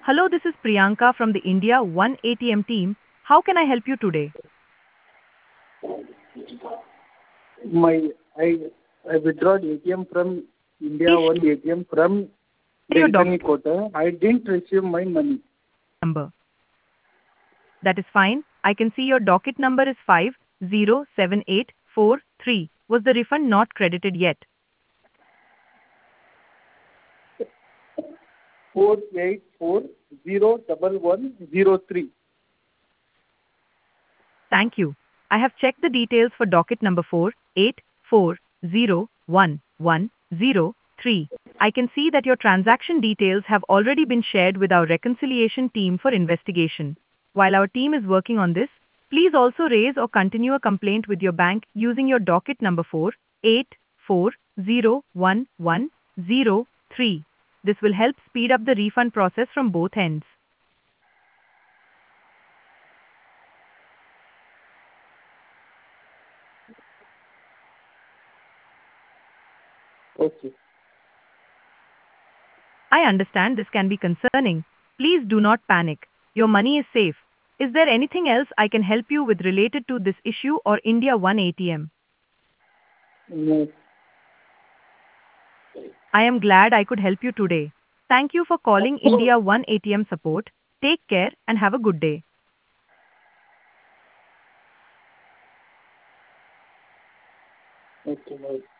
Hello, this is Priyanka from the India One ATM team. How can I help you today? My I withdrawed ATM from India Please One ATM from share your Densani Kota. I didn't receive my money. number. That is fine. I can see your docket number is 507843. Was the refund not credited yet? 48401103. Thank you. I have checked the details for docket number 48401103. I can see that your transaction details have already been shared with our reconciliation team for investigation. While our team is working on this, please also raise or continue a complaint with your bank using your docket number 48401103. This will help speed up the refund process from both ends. Okay. I understand this can be concerning. Please do not panic. Your money is safe. Is there anything else I can help you with related to this issue or India One ATM? No. I am glad I could help you today. Thank you for calling India One ATM support. Take care and have a good day. Okay. Bye.